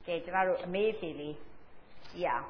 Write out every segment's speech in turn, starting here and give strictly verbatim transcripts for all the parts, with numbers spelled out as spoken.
给这把路没费哩，呀。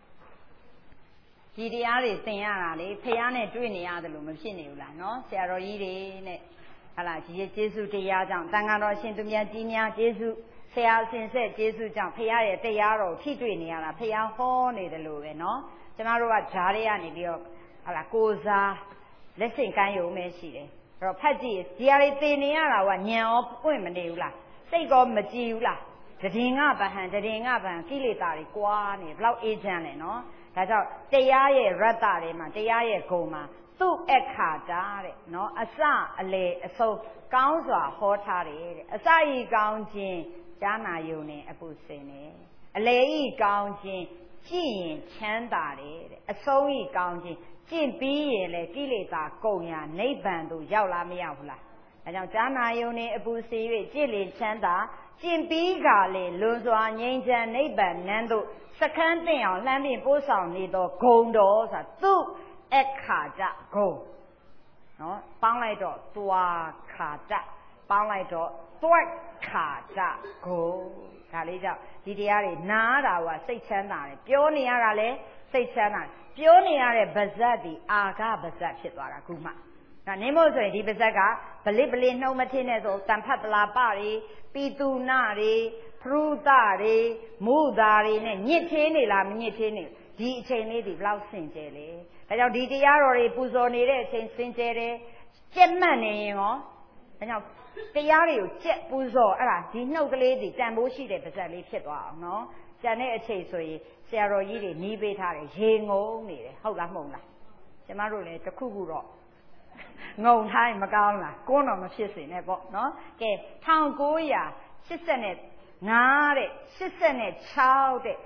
ဒီတရားတွေသင်ရတာလေဖះနဲ့တွေ့နေရတယ်လို့မဖြစ်နေဘူးလားနော်ဆရာတော်ကြီးတွေနဲ့ဟာလားဒီကျေးဇူးတရားကြောင့်တန်ခါတော်ရှင်သူမြတ်ကြီးများကျေးဇူးဆရာအစဉ်ဆက်ကျေးဇူးကြောင့်ဖះရဲ့တရားတော်ထိတွေ့နေရတာဖះဟောနေတယ်လို့ပဲနော်ကျမတို့ကဂျားတွေကနေပြီးတော့ဟာလားကိုစားလက်ဆင့်ကမ်းရုံပဲရှိတယ်အဲ့တော့ဖတ်ကြည့်ဒီဟာတွေသင်နေရတာကညံရောပွင့်မနေဘူးလားစိတ်ကောမကြည်ဘူးလားတည်ငါဗဟန်တည်ငါဗဟန်ကိလေသာတွေကွာနေဘလောက်အေးချမ်းလဲနော်ဒါကြောင့်တရားရဲ့ရတ္တတွေမှာတရားရဲ့ဂုဏ်မှာသူ့အခါတာတဲ့နော်အစအလေအဆုံးကောင်းစွာဟောထားတယ်တဲ့အစဤကောင်းခြင်းကြားနာယုံနဲ့အပုစင်နဲ့အလေဤကောင်းခြင်းကြည့်ရင်ချမ်းသာတယ်တဲ့အဆုံးဤကောင်းခြင်းကျင့်ပြီးရင်လေကိလေသာကုန်ရာနိဗ္ဗာန်သို့ရောက်လာမရဘူးလားဒါကြောင့်ကြားနာယုံနဲ့အပုစေ၍ကြည်လေချမ်းသာကျင့်ပြီးကလေလွန်စွာငြိမ်းချမ်းနိဗ္ဗာန်နန်းသို့စခန်းတင်အောင်လှမ်းပြီးပို့ဆောင်နေသောဂုံတော်ဆိုတာသူ့အခါကြဂုံနော်ပေါင်းလိုက်တော့သွားခါကြပေါင်းလိုက်တော့သွက်ခါကြဂုံဒါလေးကြောင့်ဒီတရားတွေနားတာကစိတ်ချမ်းသာတယ်ပြောနေရတာလဲစိတ်ချမ်းသာပြောနေရတဲ့ပါဇက်ဒီအာဃပါဇက်ဖြစ်သွားတာခုမှဒါနင်းမို့ဆိုရင်ဒီပါဇက်ကဗလစ်ဗလစ်နှုံးမထင်းနဲ့ဆိုတန်ဖတ်ပလာပတွေပီတူနာတွေဖရူတာတွေမူတာတွေနဲ့ညစ်သေးနေလားမညစ်သေးနေဒီအချိန်လေးဒီဘလောက်စင်ကြယ်လေဒါကြောင့်ဒီတရားတော်တွေပူဇော်နေတဲ့အချိန်စင်ကြယ်တယ်ကြက်မှတ်နေရင်ရောဒါကြောင့်တရားတွေကိုကြက်ပူဇော်အဲ့ဒါဒီနှုတ်ကလေးဒီတန်ဖိုးရှိတဲ့ပါဇက်လေးဖြစ်သွားအောင်နော်ကျန်တဲ့အချိန်ဆိုရင်ဆရာတော်ကြီးတွေနီးပေးထားတယ်ရေငုံနေတယ်ဟုတ်လားမဟုတ်လားကျမတို့လည်းတစ်ခုခုတော့ငုံထားရင်မကောင်းလားကိုယ်တော့မဖြစ်စေနဲ့ပေါ့နော်ကဲ၁၉၈၅တဲ့၈၆တဲ့၈၇တဲ့၉၈တဲ့၂၀၀၆တဲ့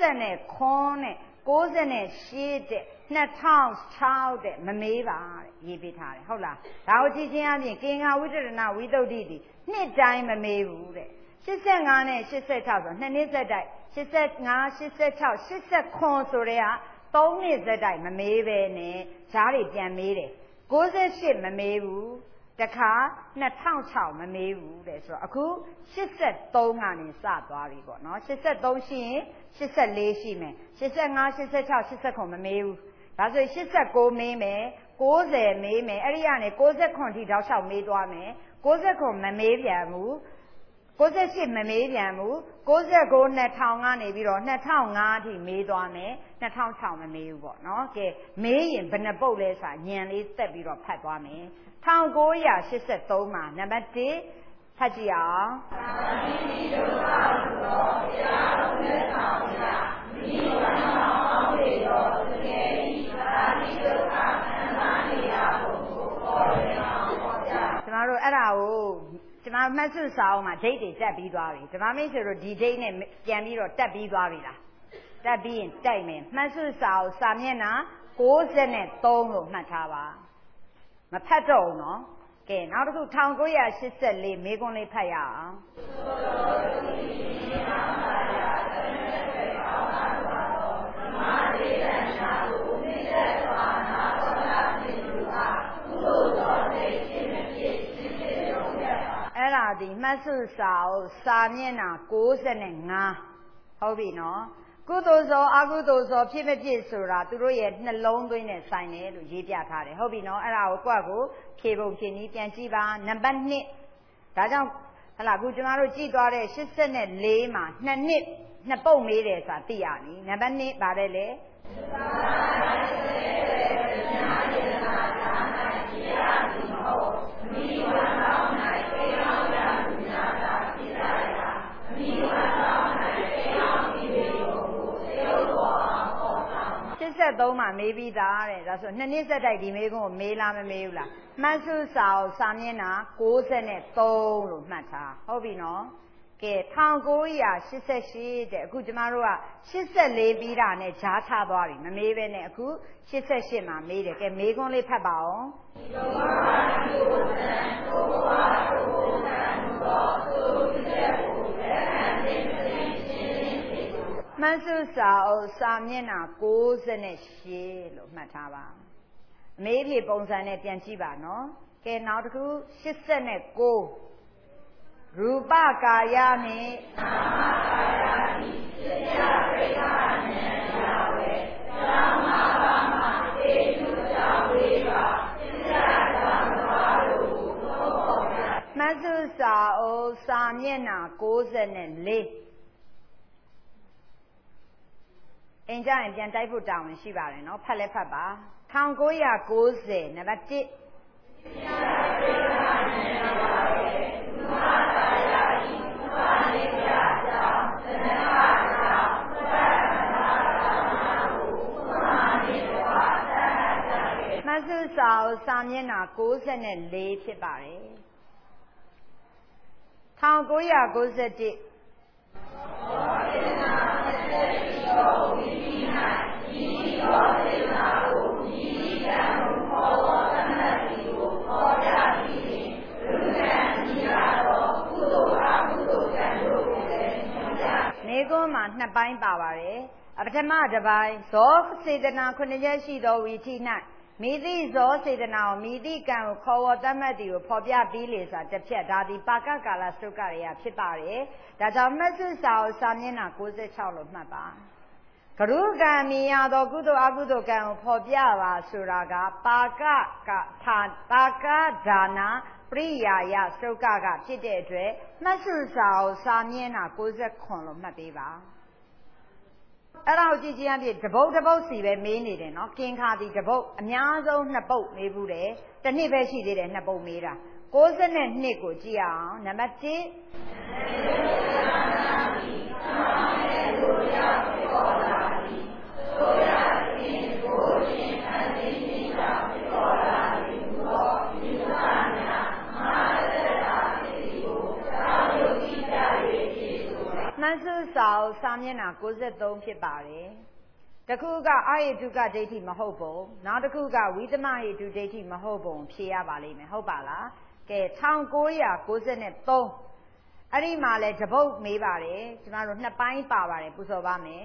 မမေးပါတဲ့ရေးပေးထားတယ်ဟုတ်လားဒါကိုကြည့်ချင်းအပြင်ကင်္ဂဝိတရဏဝိသုဒ္ဓိတိနှစ်တိုင်းမမေးဘူးတဲ့၈၅နဲ့၈၆ဆိုနှစ်နှစ်ဆက်တိုက်၈၅ ၈၆ ၈၇ဆိုတဲ့ကသုံးနှစ်ဆက်တိုက်မမေးပဲနဲ့ဈားတွေပြန်မေးတယ်၉၈မမေးဘူးတခါ၂၀၀၆မမေးဘူးတဲ့ဆိုတော့အခု၈၃ကနေစသွားပြီပေါ့နော်၈၃ရှိရင်၈၄ရှိမယ်၈၅ ၈၆ ၈၇မမေးဘူးဒါဆိုရင်၈၉မေးမယ်၉၀မေးမယ်အဲ့ဒီကနေ၉၇ထိတောက်လျှောက်မေးသွားမယ်၉၇မမေးပြန်ဘူး၉၈မမေးပြန်ဘူး၉၉ ၂၀၀၀ကနေပြီးတော့၂၀၀၅အထိမေးသွားမယ်၂၀၀၆မမေးဘူးပေါ့နော်ကဲမေးရင်ဘယ်နှပုတ်လဲဆိုတာညံလေးတက်ပြီးတော့ဖတ်သွားမယ်၁၉၈၃မှာနံပါတ်၁ဖတ်ကြည့်အောင်သာတိတိဒုက္ခသောဘုရားတော်မြတ်စွာဘုရားမိဘတော်အောင်းလေတော်သကယ်ဤသာတိဒုက္ခခံစားနေရဖို့ဟောရအောင်ဟောကြားကျွန်တော်တို့အဲ့ဒါကိုကျွန်မမှတ်စုစာအုပ်မှာဒိတ်တွေတက်ပြီးသွားပြီကျွန်မမိတ်ဆွေတို့ဒီဒိတ်နဲ့ပြန်ပြီးတော့တက်ပြီးသွားပြီလားတက်ပြီးရင်တိုက်မယ်မှတ်စုစာအုပ်စာမျက်နှာ၉၃လို့မှတ်ထားပါမဖတ်တော့ဘူးနော်ကဲနောက်တစ်ခု၁၉၈၄မေခွန်းလေးဖတ်ရအောင်အဲ့ဒါဒီမှတ်စုစာအုပ်စာမျက်နှာ၉၅ဟုတ်ပြီနော်ကုသိုလ်သောအကုသိုလ်သောဖြစ်မဖြစ်ဆိုတာသူတို့ရဲ့နှလုံးသွင်းနဲ့ဆိုင်တယ်လို့ရေးပြထားတယ်ဟုတ်ပြီနော်အဲ့ဒါကိုကိုယ့်ကိုဖြေပုံဖြေနည်းပြန်ကြည့်ပါနံပါတ်၂ဒါကြောင့်ဟလာအခုကျမတို့ကြည့်သွားတဲ့၈၄မှာနှစ်နှစ်နှစ်ပုတ်မေးတယ်ဆိုတာသိရပြီနံပါတ်၂ပါတယ်လေ၈၃မှာမေးပြီးသားတဲ့ဒါဆိုနှစ်နှစ်ဆက်တိုက်ဒီမေးခွန်းကိုမေးလားမမေးဘူးလားမှတ်စုစာအုပ်စာမျက်နှာ၉၃လို့မှတ်ထားဟုတ်ပြီနော်ကဲ၁၉၈၈တဲ့အခုကျမတို့က၈၄ပြီးတာနဲ့ဂျားချသွားပြီမမေးပဲနဲ့အခု၈၈မှာမေးတယ်ကဲမေးခွန်းလေးဖတ်ပါအောင်မှတ်စုစာအုပ်စာမျက်နှာ၉၈လို့မှတ်ထားပါအမေးဖြေပုံစံနဲ့ပြန်ကြည့်ပါနော်ကဲနောက်တစ်ခု၈၉ရူပကာယနှင့်နာမကာယဤမျက်နှာကိုးဆယ်လေးအင်ကြရင်ပြန်တိုက်ဖို့တောင်းရှိပါတယ်နော်ဖတ်လဲဖတ်ပါ၁၉၉၀နံပါတ်တစ်မဆုစာအုပ်စာမျက်နှာကိုးဆယ်လေးဖြစ်ပါတယ်၁၉၉၁မေကွန်းမှာနှစ်ပိုင်းပါပါတယ်ပထမတစ်ပိုင်းဇောစေတနာခုနှစ်ချက်ရှိသောဝီထိ၌မိသည့်ဇောစေတနာကိုမိသည့်ကံကိုခေါ်ဝေါ်တတ်မှတ်သည်ကိုဖော်ပြပြီးလေစာတစ်ဖြတ်ဒါသည်ပါကကာလစတုကရေဖြစ်ပါတယ်ဒါကြောင့်မှတ်စုစာအုပ်စာမျက်နှာ၉၆လို့မှတ်ပါကရုကံမြင်ရသောကုသိုလ်အကုသိုလ်ကံကိုဖော်ပြပါဆိုတာကပါကကထာပါကဒါနာပရိယာယစတုကကဖြစ်တဲ့အတွက်မှတ်စုစာအုပ်စာမျက်နှာ၉၇လို့မှတ်ပေးပါအဲ့ဒါကိုကြည့်ကြည့်ရပြတပုတ်တပုတ်စီပဲမေးနေတယ်နော်ကင်ခါဒီတပုတ်အများဆုံးနှစ်ပုတ်မေးဘူးတယ်တစ်နှစ်ပဲရှိသေးတယ်နှစ်ပုတ်မေးတာ၉၂ကိုကြည့်အောင်နံပါတ်တစ်မှန်စုစာအုပ်စာမျက်နှာ၉၃ဖြစ်ပါတယ်တခုကအာယတုကဒိဋ္ဌိမဟုတ်ပုံနောက်တစ်ခုကဝိသမဟိတုဒိဋ္ဌိမဟုတ်ပုံဖြေရပါလိမ့်မယ်ဟုတ်ပါလားကဲ၁၉၉၃အဲ့ဒီမှာလဲတပုတ်မေးပါတယ်ကျမတို့နှစ်ပိုင်းပါပါတယ်ပူဇော်ပါမယ်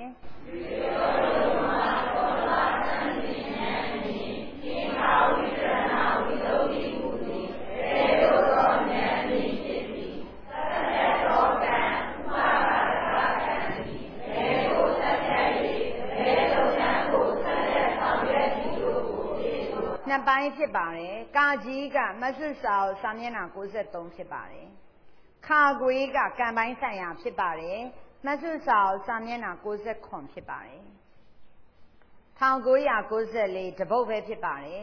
နှစ်ပိုင်းဖြစ်ပါတယ်ကာကြီးကမဆုစာအုပ်စာမျက်နှာ၉၃ဖြစ်ပါတယ်ခါကွေးကကံပိုင်းဆိုင်ရာဖြစ်ပါတယ်မဆုစာအုပ်စာမျက်နှာ၉၇ဖြစ်ပါတယ်၁၉၉၄တပုတ်ပဲဖြစ်ပါတယ်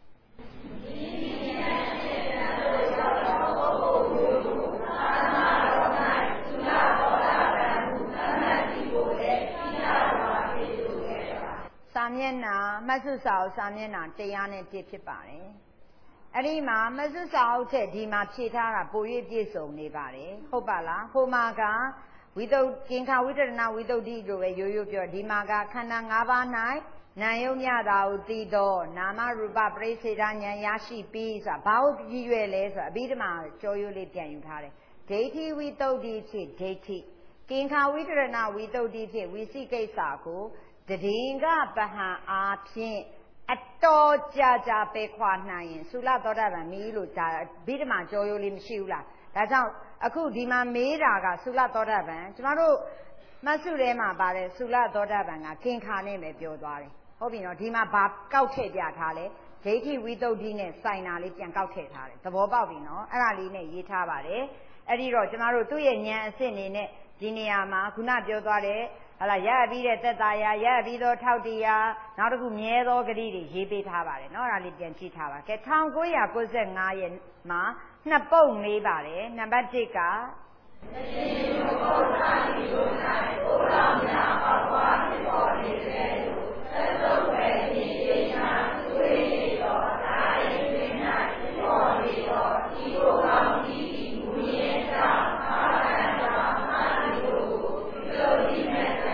စာမျက်နှာမဆုစာအုပ်စာမျက်နှာတရားနဲ့ပြည့်ဖြစ်ပါတယ်အဲ့ဒီမှာမဆုစာအုပ်ထက်ဒီမှာဖြည့်ထားတာပို၍ပြည့်စုံနေပါတယ်ဟုတ်ပါလားဟိုမှာကဝိတုဒ္ကင်္ခဝိတရဏဝိတုဒ္ဓိလိုပဲရိုးရိုးပြောဒီမှာကခန္ဓာ၅ပါး၌နာယုံမြတာကိုသိတော့နာမရူပပရိစ္ဆေဒဉာဏ်ရရှိပြီးဆိုတာဘာလို့ပြည့်ရွယ်လဲဆိုတာအဘိဓမ္မာကြောရိုးလေးပြန်ယူထားတယ်ဒိဋ္ဌိဝိတုဒ္ဓိဖြစ်ဒိဋ္ဌိကင်္ခဝိတရဏဝိတုဒ္ဓိဖြစ်ဝိသိကိစ္စကိုတည်င်္ဂပဟံအားဖြင့်အတော်ကြာကြာပဲခွာနိုင်ရင်သုလသောတာပန်မီးလို့ဒါဗိဓမာကြောရိုးလေးမရှိဘူးလားဒါကြောင့်အခုဒီမှာမေးတာကသုလသောတာပန်ကျမတို့မဆုထဲမှာပါတယ်သုလသောတာပန်ကကင်္ခာနဲ့ပဲပြောသွားတယ်ဟုတ်ပြီနော်ဒီမှာဘာကောက်ထည့်ပြထားလဲဒိဋ္ဌိဝိတုဒ္ဓိနဲ့ဆိုင်တာလေးပြန်ကောက်ထည့်ထားတယ်သဘောပေါက်ပြီနော်အဲ့ဒါလေးနဲ့ရေးထားပါတယ်အဲ့ဒီတော့ကျမတို့သူ့ရဲ့ဉာဏ်အစစ်အနေနဲ့ဒီနေရာမှာခုနပြောသွားတဲ့ဟလာရပြီးတဲ့သက်သာရာရပြီးတော့ထောက်တရားနောက်တစ်ခုမြဲသောဂတိတွေရေးပေးထားပါတယ်เนาะအဲ့ဒါလေးပြန်ကြည့်ထားပါကဲ၁၉၉၅ရဲ့မှာနှစ်ပုတ်မေးပါတယ်နံပါတ်တစ်ကသတိယုတ်ပုဒ်သာတိယုတ်၌ကိုယ်တော်များပေါပွားဖြစ်ပေါ်နေတဲ့သူသက်ဆုံးပဲဒီအိနာသွေးရတော်ဒါရိပင်၌ဖြစ်ပေါ်နေတော်ဒီကိုကောင်းဒီမူရင်းကြောင့်အာရံတော်အာရိယုတ်ကိုလိုဒီမဲ့ခ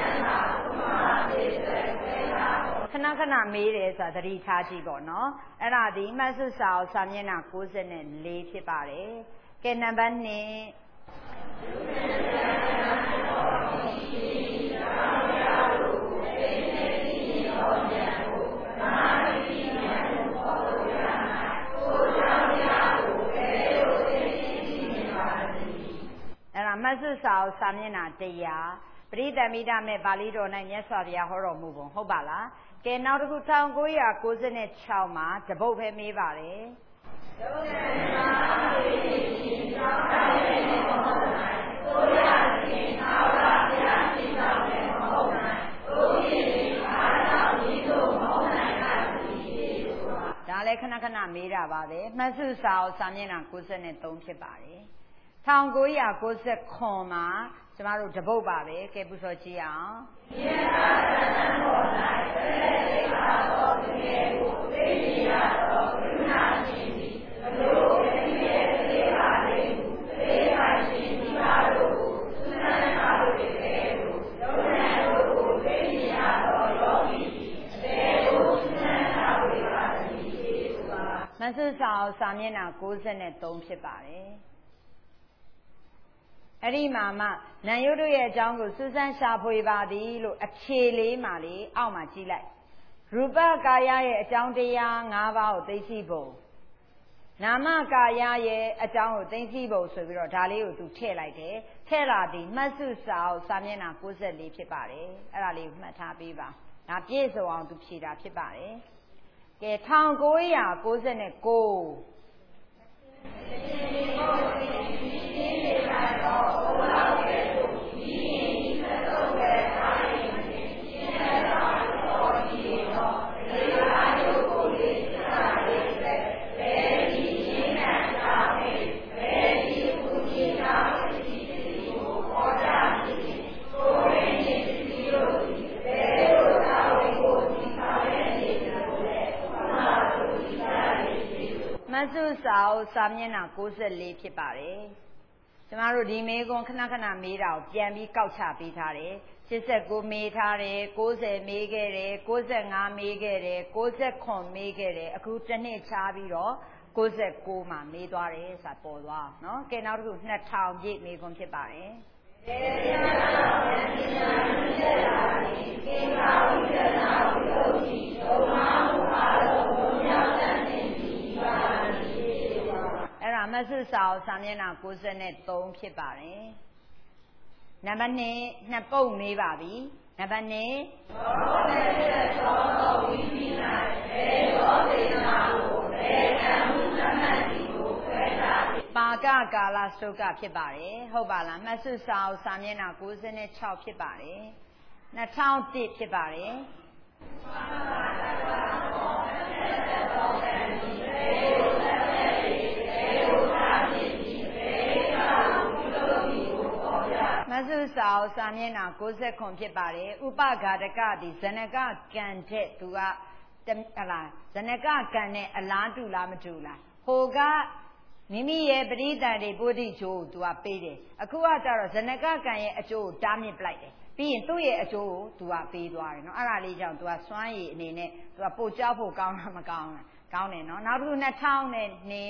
ဏခဏမေးတယ်ဆိုတာသတိထားကြည့်ပေါ့နော်အဲ့ဒါဒီမှတ်စုစာအုပ်စာမျက်နှာ၉၄ဖြစ်ပါတယ်ကဲနံပါတ်၂အဲ့ဒါမှတ်စုစာအုပ်စာမျက်နှာတရားပရိသမိတမဲ့ပါဠိတော်၌မြတ်စွာဘုရားဟောတော်မူပုံဟုတ်ပါလားကဲနောက်တစ်ခု၁၉၉၆မှာတပုတ်ပဲမေးပါတယ်ဒုက္ခနာဝိရှင်သောတာရဲ့ဘုရား၌လည်းခဏခဏမေးတာပါပဲမှတ်စုစာအုပ်စာမျက်နှာကိုးနဲ့သုံးဖြစ်ပါတယ်၁၉၉ခုမှာကျမတို့တပုတ်ပါပဲကဲပူဇော်ကြည့်အောင်မြတ်စွာဘုရားပေါ်၌ဆက်လက်သိပါတော်သူရဲ့ကိုသိမြင်ရတော်ကရုဏာရှင်သည်ဘလို့တည်းရဲ့သိပါလေဟုသိပါရှင်ဒီပါတို့ကိုသုဏ္ဏပါတို့ရဲ့ကဲကိုဒုက္ခတို့ကိုသိမြင်ရတော်ယောဂီအတေကိုသုဏ္ဏပါတို့ပါသည်ဖြစ်ပါမဆုစာအုပ်စာမျက်နှာကိုးနဲ့သုံးဖြစ်ပါတယ်အဲ့ဒီမှာမှနန်ယုတ်တို့ရဲ့အကြောင်းကိုစူးစမ်းရှာဖွေပါသည်လို့အခြေလေးမှလေအောက်မှာကြည့်လိုက်ရူပကာယရဲ့အကြောင်းတရား၅ပါးကိုသိသိပုံနာမကာယရဲ့အကြောင်းကိုသိသိပုံဆိုပြီးတော့ဒါလေးကိုသူထည့်လိုက်တယ်ထည့်လာသည်မှတ်စုစာအုပ်စာမျက်နှာကိုးလေးဖြစ်ပါတယ်အဲ့ဒါလေးကိုမှတ်ထားပေးပါဒါပြည့်စုံအောင်သူဖြေတာဖြစ်ပါတယ်ကဲ၁၉၉၉မဆုစာအုပ်စာမျက်နှာကိုးလေးဖြစ်ပါတယ်ကျမတို့ဒီမေးခွန်းခဏခဏမေးတာကိုပြန်ပြီးကောက်ချပေးထားတယ်၈၉မေးထားတယ်၉၀မေးခဲ့တယ်၉၅မေးခဲ့တယ်၉၇မေးခဲ့တယ်အခုတစ်နှစ်ချပြီးတော့၉၉မှာမေးသွားတယ်ဆိုတာပေါ်သွားเนาะကဲနောက်တစ်ခု၂၀၀၀ပြည့်မေးခွန်းဖြစ်ပါတယ်သေရနာပြန်ပြညာမြတ်လာသည်ကေသာဝိဒနာဝိသုဒ္ဓိဒုံနာမူအားလုံးဘုံမြောက်တန်ခြင်းဒီပါအဲ့ဒါမဆုစာအုပ်စာမျက်နှာကိုးနဲ့သုံးဖြစ်ပါတယ်နံပါတ်၂နှစ်ပုတ်မေးပါပြီနံပါတ်၂သောတဲ့သောသောဝိပိနာဘေသောသေနာကိုဘေကံမှုသမတ်တိကိုခွဲတာပါကကာလစတုကဖြစ်ပါတယ်ဟုတ်ပါလားမဆုစာအုပ်စာမျက်နှာကိုးနဲ့၆ဖြစ်ပါတယ်၂၀၀၁ဖြစ်ပါတယ်မဆုစာအုပ်စာမျက်နှာကိုးခုဖြစ်ပါတယ်ဥပဂါတကသည်ဇနကကံတဲ့သူကဟလာဇနကကံနဲ့အလားတူလားမတူလားဟိုကမိမိရဲ့ပရိသတ်တွေပုဒိချိုးကိုသူကပေးတယ်အခုကကြတော့ဇနကကံရဲ့အကျိုးကိုတားမြစ်ပလိုက်တယ်ပြီးရင်သူ့ရဲ့အကျိုးကိုသူကပေးသွားတယ်เนาะအဲ့ဒါလေးကြောင့်သူကစွမ်းရည်အနေနဲ့သူကပို့ကြောက်ဖို့ကောင်းတာမကောင်းလားကောင်းတယ်เนาะနောက်တစ်ခု၂၀၀၀နဲ့နေ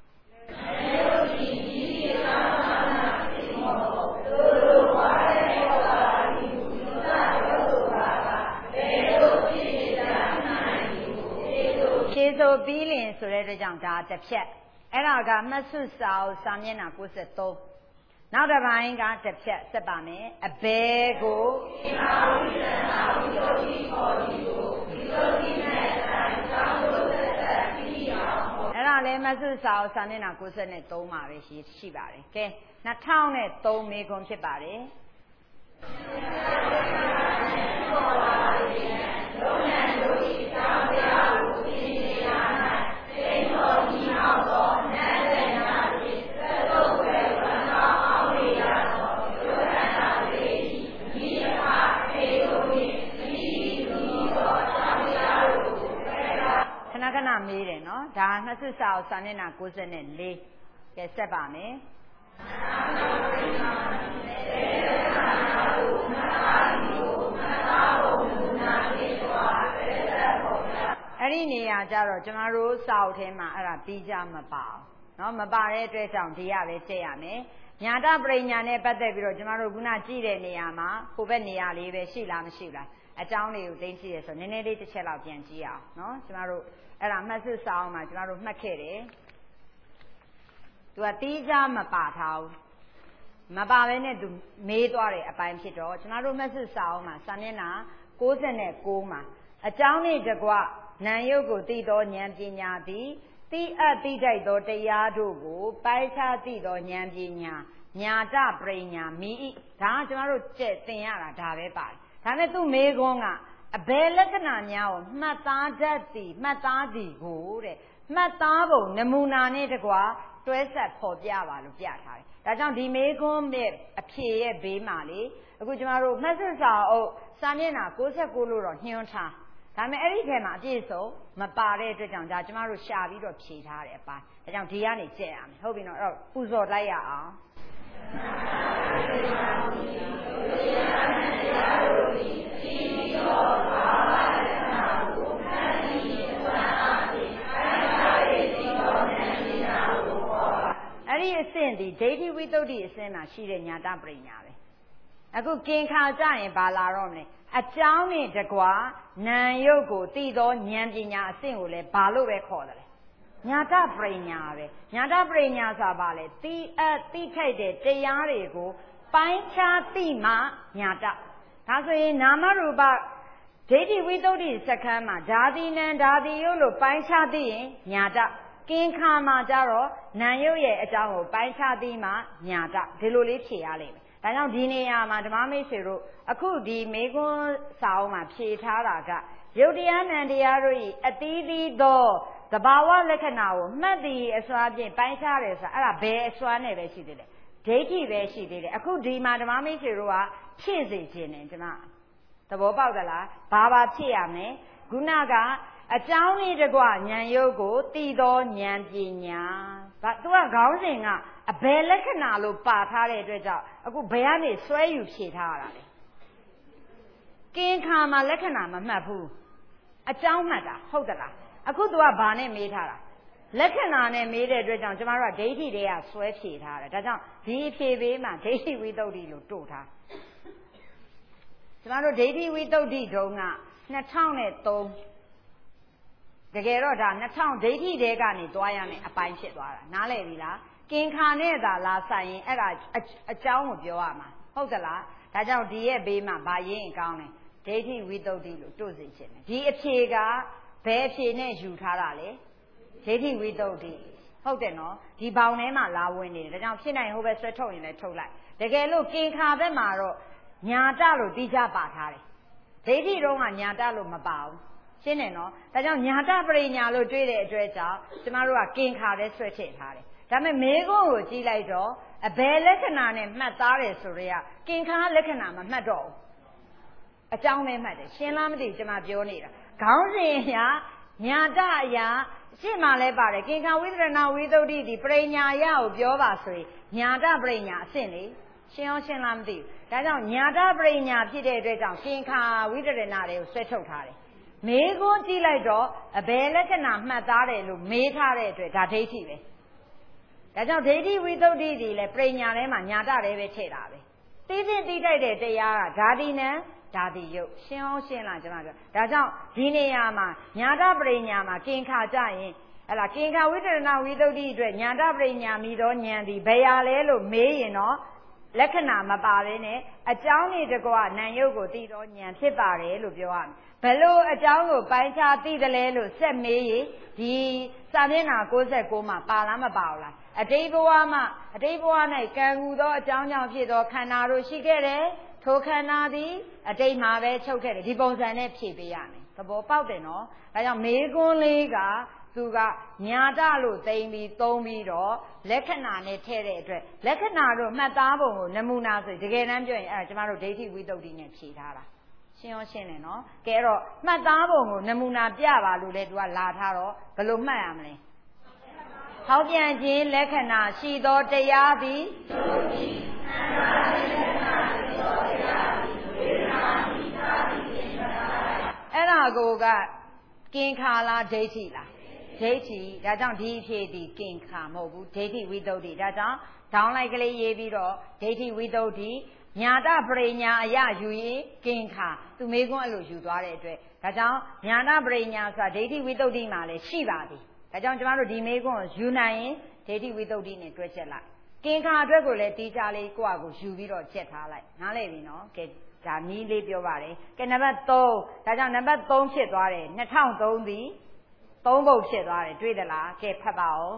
ဖြေဆိုပြီးလင်ဆိုတဲ့အတွက်ကြောင့်ဒါတစ်ဖြတ်အဲ့ဒါကမှတ်စုစာအုပ်စာမျက်နှာကိုးသုံးနောက်တစ်ပိုင်းကတစ်ဖြတ်ဆက်ပါမယ်အဘဲကိုဒီမာဝိသနာဝိသုဒ္ဓိခေါ်ဒီကိုဒီလိုဒီနဲ့အတိုင်းသောင်းလို့သက်သက်ပြီးအောင်အဲ့ဒါလည်းမဆုစာအုပ်စာမျက်နှာကိုးနဲ့သုံးပါပဲရှိရှိပါတယ်ကဲ၂၀၀၀နဲ့သုံးမေခွန်းဖြစ်ပါတယ်လုံးနဲ့တို့ဤသောင်းတရားကိုသိနေရ၌သိတော်ဒီအောင်သောနတ်တဲ့နာတိသက်လို့ပဲဝန္တာအောင်ရရသောဒုက္ခနာလေးဤမိဖအေတို့ဤမိသူသောသောတရားကိုခဏခဏမေးတယ်နော်ဒါနှစ်စစ်စာအုပ်စာမျက်နှာကိုးနဲ့လေးကဲဆက်ပါမယ်အဲ့ဒီနေရာကြတော့ကျမတို့စာအုပ်ထဲမှာအဲ့ဒါပြီးကြမပါအောင်เนาะမပါတဲ့အတွက်ကြောင့်ဒီရပဲကြည့်ရမယ်ညာတပရိညာနဲ့ပတ်သက်ပြီးတော့ကျမတို့ခုနကြည့်တဲ့နေရာမှာဟိုဘက်နေရာလေးပဲရှိလားမရှိလားအကြောင်းလေးကိုသိကြည့်ရဆိုနည်းနည်းလေးတစ်ချက်လောက်ပြန်ကြည့်အောင်เนาะကျမတို့အဲ့ဒါမှတ်စုစာအုပ်မှာကျမတို့မှတ်ခဲ့တယ်သူကတီးကြမပါထားဘူးမပါဘဲနဲ့သူမေးသွားတဲ့အပိုင်းဖြစ်တော့ကျမတို့မှတ်စုစာအုပ်မှာစာမျက်နှာကိုးနဲ့ကိုးမှာအကြောင်းနဲ့တကွနာယုတ်ကိုသိသောဉာဏ်ပညာသည်သိအပ်သိထိုက်သောတရားတို့ကိုပိုင်းခြားသိသောဉာဏ်ပညာညာတပရိညာမိဤဒါကကျမတို့ကျက်သင်ရတာဒါပဲပါတယ်ဒါနဲ့သူ့မေခွန်းကအဘယ်လက္ခဏာများကိုမှတ်သားတတ်သည်မှတ်သားသည်ကိုတဲ့မှတ်သားပုံနမူနာနဲ့တကွာတွဲဆက်ဖော်ပြပါလို့ပြထားတယ်ဒါကြောင့်ဒီမေကွန်းရဲ့အဖြေရဲ့ဘေးမှာလေအခုကျမတို့မှတ်စစ်စာအုပ်စာမျက်နှာ၉၉လို့တော့ညွှန်းထားဒါပေမဲ့အဲ့ဒီထဲမှာအပြည့်စုံမပါတဲ့အတွက်ကြောင့်ဒါကျမတို့ရှာပြီးတော့ဖြေထားတယ်အပိုင်းဒါကြောင့်ဒီကနေကြည့်ရမယ်ဟုတ်ပြီနော်အဲ့တော့ပူဇော်လိုက်ရအောင်အဲ့ဒီအဆင့်ဒီဒိဋ္ဌိဝိတ္တုဒ္ဓိအဆင့်မှာရှိတဲ့ညာတပရိညာပဲအခုကင်္ခါကြရင်ဘာလာတော့မလဲအကြောင်းနဲ့တကွာနာယုတ်ကိုသိသောဉာဏ်ပညာအဆင့်ကိုလည်းဘာလို့ပဲခေါ်တယ်လဲညာတပရိညာပဲညာတပရိညာဆိုတာဘာလဲသိအပ်သိထိုက်တဲ့တရားတွေကိုပိုင်းခြားသိမှညာတဒါဆိုရင်နာမရူပဒိဋ္ဌိဝိတ္တုဒ္ဓိစက္ခန်းမှာဓာတိနံဓာတိယုတ်လို့ပိုင်းခြားသိရင်ညာတကင်္ခါမှာကြတော့နာယုတ်ရဲ့အကြောင်းကိုပိုင်းခြားသိမှညာတဒီလိုလေးဖြေရလိမ့်မယ်ဒါကြောင့်ဒီနေရာမှာဓမ္မမိတ်ဆွေတို့အခုဒီမေကွန်းစာအုပ်မှာဖြေထားတာကယုတ်တရားနံတရားတို့ဤအသီးသီးသောသဘာဝလက္ခဏာကိုမှတ်တည်အစွာဖြင့်ပိုင်းခြားတယ်ဆိုတာအဲ့ဒါဘယ်အစွာနဲ့ပဲရှိသေးတယ်ဒိဋ္ဌိပဲရှိသေးတယ်အခုဒီမှာဓမ္မမိတ်ဆွေတို့ကဖြည့်စေခြင်းနဲ့ဓမ္မသဘောပေါက်သလားဘာဘာဖြည့်ရမလဲခုနကအကြောင်းလေးတကွဉာဏ်ယုတ်ကိုသိသောဉာဏ်ပညာဗာသူကခေါင်းစဉ်ကအဘယ်လက္ခဏာလို့ပါထားတဲ့အတွက်ကြောင့်အခုဘယ်ကနေဆွဲယူဖြေထားရတာလဲကင်္ခါမှာလက္ခဏာမမှတ်ဘူးအကြောင်းမှတ်တာဟုတ်သလားအခုသူကဘာနဲ့မေးထားတာလက္ခဏာနဲ့မေးတဲ့အတွက်ကြောင့်ကျမတို့ကဒိဋ္ဌိတွေကဆွဲဖြေထားတယ်ဒါကြောင့်ဒီအဖြေပေးမှာဒိဋ္ဌိဝိတ္တုဒ္ဓိလို့တို့ထားကျမတို့ဒိဋ္ဌိဝိတ္တုဒ္ဓိတုန်းကနှစ်ထောင်သုံးတကယ်တော့ဒါနှစ်ထောင်ဒိဋ္ဌိတွေကနေသွားရမယ်အပိုင်းဖြစ်သွားတာနားလည်ပြီလားကင်္ခါနဲ့သာလာဆိုင်ရင်အဲ့ဒါအကြောင်းကိုပြောရမှာဟုတ်သလားဒါကြောင့်ဒီရဲ့ဘေးမှာဗာရင်းကောင်းတယ်ဒိဋ္ဌိဝိတ္တုဒ္ဓိလို့တို့စီချင်တယ်ဒီအဖြေကဘယ်အဖြေနဲ့ယူထားတာလဲဒိဋ္ဌိဝိတ္တုဒ္ဓိဟုတ်တယ်နော်ဒီဘောင်ထဲမှာလာဝင်နေတယ်ဒါကြောင့်ဖြစ်နိုင်ဟိုဘက်ဆွဲထုတ်ရင်လည်းထုတ်လိုက်တကယ်လို့ကင်္ခါဘက်မှာတော့ညာတလို့တိကျပါထားတယ်ဒိဋ္ဌိတော့ကညာတလို့မပါဘူးရှင်းတယ်နော်ဒါကြောင့်ညာတပရိညာလို့တွေးတဲ့အတွက်ကြောင့်ကျမတို့ကကင်္ခါပဲဆွဲထည့်ထားတယ်ဒါပေမဲ့မေကွန်းကိုကြည့်လိုက်တော့အဘယ်လက္ခဏာနဲ့မှတ်သားတယ်ဆိုတော့ကင်္ခါလက္ခဏာမမှတ်တော့ဘူးအကြောင်းပဲမှတ်တယ်ရှင်းလားမသိကျမပြောနေတာခေါင်းစဉ်အရာညာတအရာရှင်းမှလည်းပါတယ်ကင်္ခါဝိသရဏဝိသုဒ္ဓိဒီပရိညာယကိုပြောပါဆိုရင်ညာတပရိညာအဆင့်လေရှင်းအောင်ရှင်းလားမသိဘူးဒါကြောင့်ညာတပရိညာဖြစ်တဲ့အတွက်ကြောင့်ကင်္ခါဝိသရဏတွေကိုဆွဲထုတ်ထားတယ်မေကွန်းကြည့်လိုက်တော့အဘယ်လက္ခဏာမှတ်သားတယ်လို့မေးထားတဲ့အတွက်ဒါဒိဋ္ဌိပဲဒါကြောင့်ဒိဋ္ဌိဝိတ္တုဒ္ဓိဒီလဲပရိညာထဲမှာညာတတယ်ပဲထည့်တာပဲသိသိသိတိုက်တဲ့တရားကဓာတိနံဓာတိယုတ်ရှင်းအောင်ရှင်းလားကျွန်တော်ပြောဒါကြောင့်ဒီနေရာမှာညာတပရိညာမှာကင်္ခါကြရင်ဟလာကင်္ခါဝိတရဏဝိတ္တုဒ္ဓိအတွက်ညာတပရိညာမိသောဉာဏ်ဒီဘယ်ရလဲလို့မေးရင်တော့လက္ခဏာမပါဘဲနဲ့အကြောင်းနေတကွနာယုတ်ကိုသိသောဉာဏ်ဖြစ်ပါတယ်လို့ပြောရမယ်ဘလို့အကြောင်းကိုပိုင်းခြားသိတယ်လဲလို့ဆက်မေးရင်ဒီစာမျက်နှာ၉၉မှာပါလားမပါဘူးလားအတိတ်ဘဝမှာအတိတ်ဘဝ၌ကံကူသောအကြောင်းကြောင့်ဖြစ်သောခန္ဓာတို့ရှိခဲ့တယ်ထိုခန္ဓာသည်အတိတ်မှာပဲချုပ်ခဲ့တယ်ဒီပုံစံနဲ့ဖြည့်ပေးရမယ်သဘောပေါက်တယ်နော်ဒါကြောင့်မေကွန်းလေးကသူကညာတလို့သိမ့်ပြီးသုံးပြီးတော့လက္ခဏာနဲ့ထည့်တဲ့အတွက်လက္ခဏာတို့မှတ်သားပုံကိုနမူနာဆိုတကယ်တမ်းပြောရင်အဲ့ဒါကျမတို့ဒိဋ္ဌိဝိတ္တုဒ္ဓိနဲ့ဖြည့်ထားတာရှင်းရောရှင်းတယ်နော်ကဲတော့မှတ်သားပုံကိုနမူနာပြပါလို့လဲသူကလာထားတော့ဘယ်လိုမှတ်ရမလဲဟောပြန်ခြင်းလက္ခဏာရှိသောတရားသည်အဲ့ဒါကိုကကင်္ခါလားဒိဋ္ဌိလားဒိဋ္ဌိဒါကြောင့်ဒီအဖြစ်ဒီကင်္ခါမဟုတ်ဘူးဒိဋ္ဌိဝိတ္တုဒ္ဓိဒါကြောင့်ဒေါင်းလိုက်ကလေးရေးပြီးတော့ဒိဋ္ဌိဝိတ္တုဒ္ဓိညာတပရိညာအယယူရင်ကင်္ခါသူမေကွန်းအဲ့လိုယူသွားတဲ့အတွက်ဒါကြောင့်ညာတပရိညာဆိုတာဒိဋ္ဌိဝိတ္တုဒ္ဓိမှာလည်းရှိပါသည်ဒါကြောင့်ကျမတို့ဒီမေကွန်းကိုယူနိုင်ရင်ဒိဋ္ဌိဝိတ္တုဒ္ဓိနဲ့တွဲချက်လိုက်ကင်္ခါအတွက်ကိုလည်းတီးခြားလေးကိုယ့်အကိုယူပြီးတော့ချက်ထားလိုက်နားလည်ပြီနော်ကဲဒါနီးလေးပြောပါတယ်ကဲနံပါတ်၃ဒါကြောင့်နံပါတ်၃ဖြစ်သွားတယ်၂၀၀၃သည်သုံးပုတ်ဖြစ်သွားတယ်တွေ့သလားကဲဖတ်ပါဦး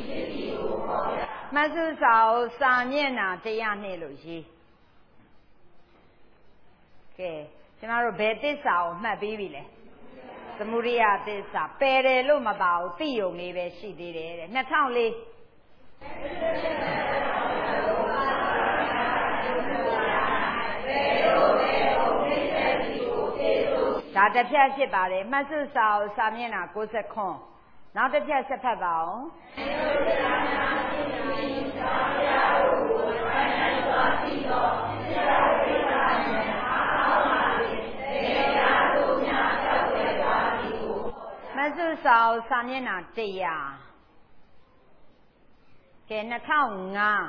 မဆုစာအုပ်စာမျက်နှာတရားနှစ်လို့ရေးကဲကျမတို့ဘယ်သစ္စာကိုမှတ်ပြီးပြီလဲသမုဒိယသစ္စာပယ်တယ်လို့မပါဘူးသိယုံလေးပဲရှိသေးတယ်တဲ့နှစ်ထောင်လေးဒါတစ်ဖြတ်ဖြစ်ပါတယ်မှတ်စုစာအုပ်စာမျက်နှာကိုးဆယ်ခွန်းနောက်တစ်ဖြတ်ဆက်ဖတ်ပါအောင်မှတ်စုစာအုပ်စာမျက်နှာတရားကဲနှစ်ထောင်ငါး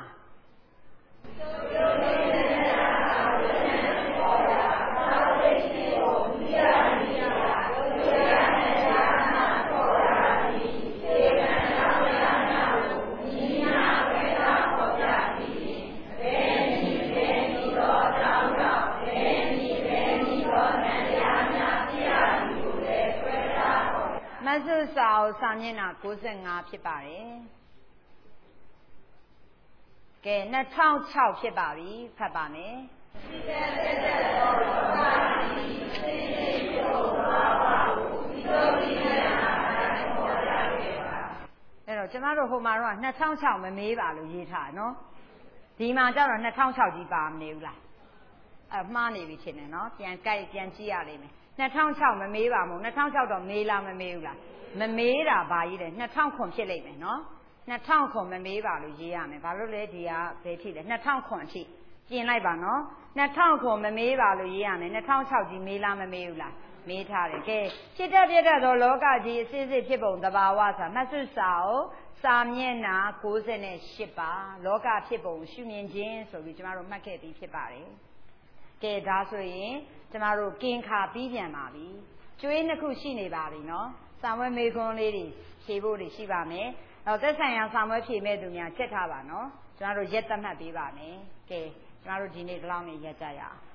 မဆုစာအုပ်စာမျက်နှာကိုးဆယ်ငါးဖြစ်ပါတယ်ကဲနှစ်ထောင်ခြောက်ဖြစ်ပါပြီဖတ်ပါမယ်အဲ့တော့ကျမတို့ဟိုမှာတော့နှစ်ထောင်ခြောက်မမေးပါလို့ရေးထားနော်ဒီမှာကျတော့နှစ်ထောင်ခြောက်ကြီးပါမနေဘူးလားအဲ့မှားနေပြီဖြစ်နေနော်ပြန်ကြိုက်ပြန်ကြည့်ရလိမ့်မယ်နှစ်ထောင်ခြောက်မမေးပါမို့နှစ်ထောင်ခြောက်တော့မေးလားမမေးဘူးလားမမေးတာဘာကြီးလဲနှစ်ထောင်ခွန်ဖြစ်လိမ့်မယ်နော်နှစ်ထောင်ခွန်မမေးပါလို့ရေးရမယ်ဘာလို့လဲဒီကဘယ်ထိလဲနှစ်ထောင်ခွန်အထိပြင်လိုက်ပါနော်နှစ်ထောင်ခွန်မမေးပါလို့ရေးရမယ်နှစ်ထောင်ခြောက်ကြီးမေးလားမမေးဘူးလားမေးထားတယ်ကဲဖြစ်တတ်ပြတတ်သောလောကကြီးအစစ်စစ်ဖြစ်ပုံသဘာဝဆိုမှတ်စုစာအုပ်စာမျက်နှာကိုးဆယ်ရှစ်ပါလောကဖြစ်ပုံရှုမြင်ခြင်းဆိုပြီးကျမတို့မှတ်ခဲ့ပြီးဖြစ်ပါတယ်ကဲဒါဆိုရင်ကျမတို့ကင်ခါပြီးပြန်ပါပြီကျွေးနှစ်ခုရှိနေပါပြီနော်စာမွေးမေခွန်းလေးတွေဖြေဖို့တွေရှိပါမယ်တော့သက်ဆိုင်ရာစာမွေးဖြေမဲ့သူများချက်ထားပါနော်ကျမတို့ရက်သတ်မှတ်ပေးပါမယ်ကဲကျမတို့ဒီနေ့ဒီလောက်နဲ့ရက်ကြရအောင်